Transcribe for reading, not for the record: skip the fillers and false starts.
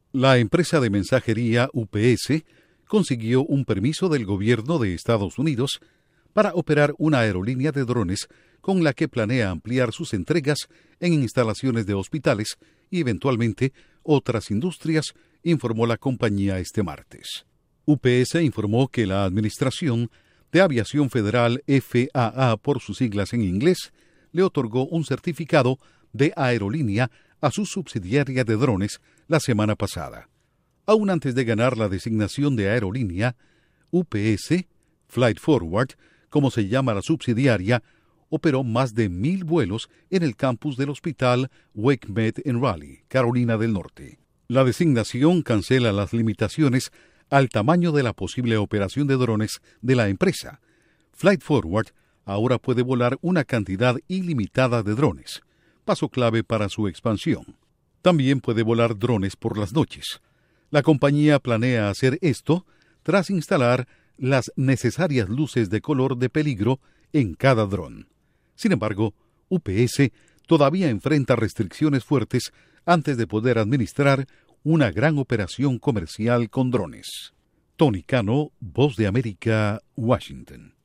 La empresa de mensajería UPS consiguió un permiso del gobierno de Estados Unidos para operar una aerolínea de drones con la que planea ampliar sus entregas en instalaciones de hospitales y eventualmente otras industrias, informó la compañía este martes. UPS informó que la Administración de Aviación Federal, FAA por sus siglas en inglés, le otorgó un certificado de aerolínea a su subsidiaria de drones la semana pasada. Aún antes de ganar la designación de aerolínea, UPS, Flight Forward, como se llama la subsidiaria, operó más de 1,000 vuelos en el campus del hospital WakeMed en Raleigh, Carolina del Norte. La designación cancela las limitaciones al tamaño de la posible operación de drones de la empresa. Flight Forward ahora puede volar una cantidad ilimitada de drones, paso clave para su expansión. También puede volar drones por las noches. La compañía planea hacer esto tras instalar las necesarias luces de color de peligro en cada dron. Sin embargo, UPS todavía enfrenta restricciones fuertes antes de poder administrar una gran operación comercial con drones. Tony Cano, Voz de América, Washington.